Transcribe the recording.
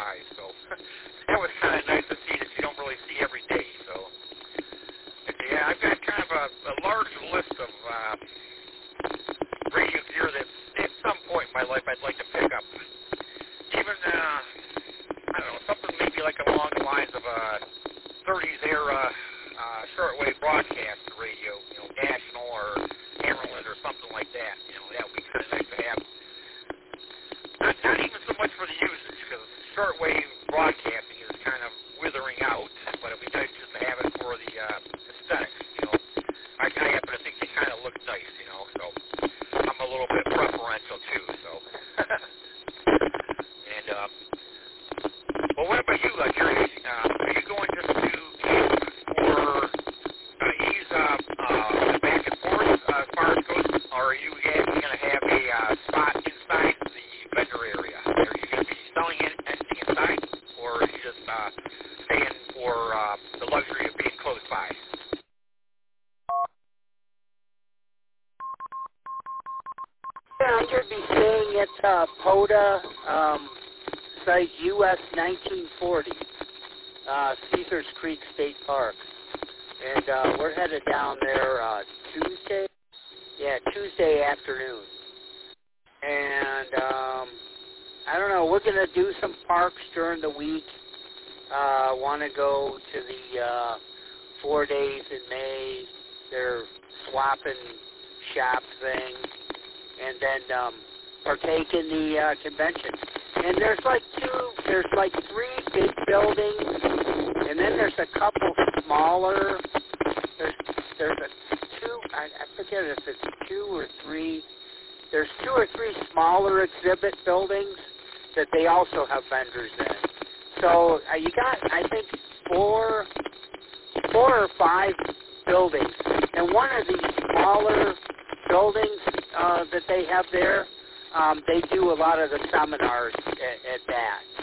size. So that was kind of nice to see that you don't really see every day. So yeah, I've got kind of a large list of radio gear that at some point in my life I'd like to pick up. Even, I don't know, something maybe like along the lines of a 30s era shortwave broadcast radio, national or Amarillo or something like that. That would be kind of nice to have. Not even so much for the usage, because shortwave broadcasting is kind of withering out, but it would be nice just to have it for the aesthetics. I happen to think they kind of look nice, so I'm a little bit preferential too, so. And, well, what about you, Jerry? Are you going just to camp for ease back and forth as far as goes, or are you actually going to have a spot inside the vendor area? Are you going to be selling anything inside, or are you just staying for the luxury of being close by? Yeah, I'm going to be staying at POTA, site US 1940, Caesars Creek State Park. And we're headed down there Tuesday. Yeah, Tuesday afternoon. And I don't know, we're going to do some parks during the week. Want to go to the 4 days in May. They're swapping shop thing. And then partake in the convention. And there's like three big buildings, and then there's a couple smaller. There's a two. I forget if it's two or three. There's two or three smaller exhibit buildings that they also have vendors in. So you got, I think, four or five buildings, and one of these smaller buildings that they have there, they do a lot of the seminars at that.